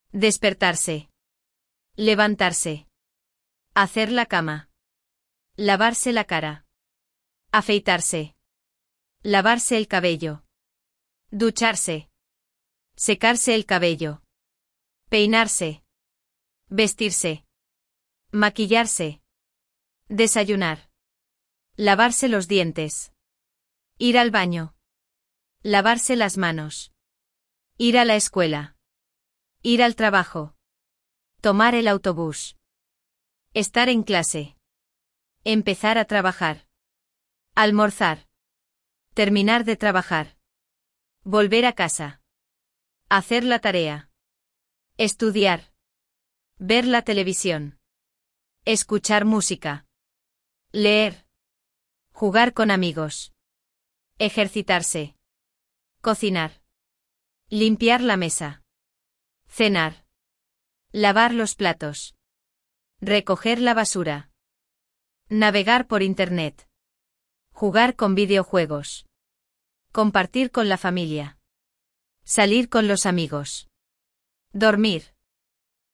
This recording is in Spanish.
Despertarse. Levantarse. Hacer la cama. Lavarse la cara. Afeitarse. Lavarse el cabello. Ducharse. Secarse el cabello. Peinarse. Vestirse. Maquillarse. Desayunar. Lavarse los dientes. Ir al baño. Lavarse las manos. Ir a la escuela. Ir al trabajo. Tomar el autobús. Estar en clase. Empezar a trabajar. Almorzar. Terminar de trabajar. Volver a casa. Hacer la tarea. Estudiar. Ver la televisión. Escuchar música. Leer. Jugar con amigos. Ejercitarse. Cocinar. Limpiar la mesa. Cenar. Lavar los platos. Recoger la basura. Navegar por internet. Jugar con videojuegos. Compartir con la familia. Salir con los amigos. Dormir.